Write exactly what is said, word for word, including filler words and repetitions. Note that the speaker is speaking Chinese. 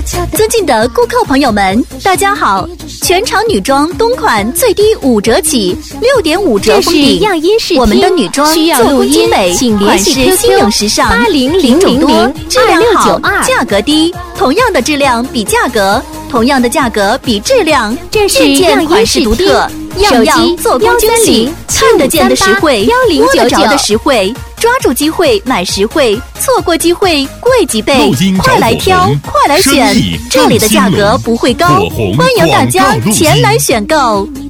尊敬的顾客朋友们，大家好！全场女装冬款最低五折起，六点五折封顶。 样音视频， 我们的女装需要录音，请联系 Q Q 新颖时尚， 八零零零零质量好，价格低，同样的质量比价格，同样的价格比质量， 这是件款式独特，样样做工精细，看得见的实惠，摸得着的实惠。抓住机会买实惠，错过机会贵几倍，快来挑，快来选，这里的价格不会高，欢迎大家前来选购。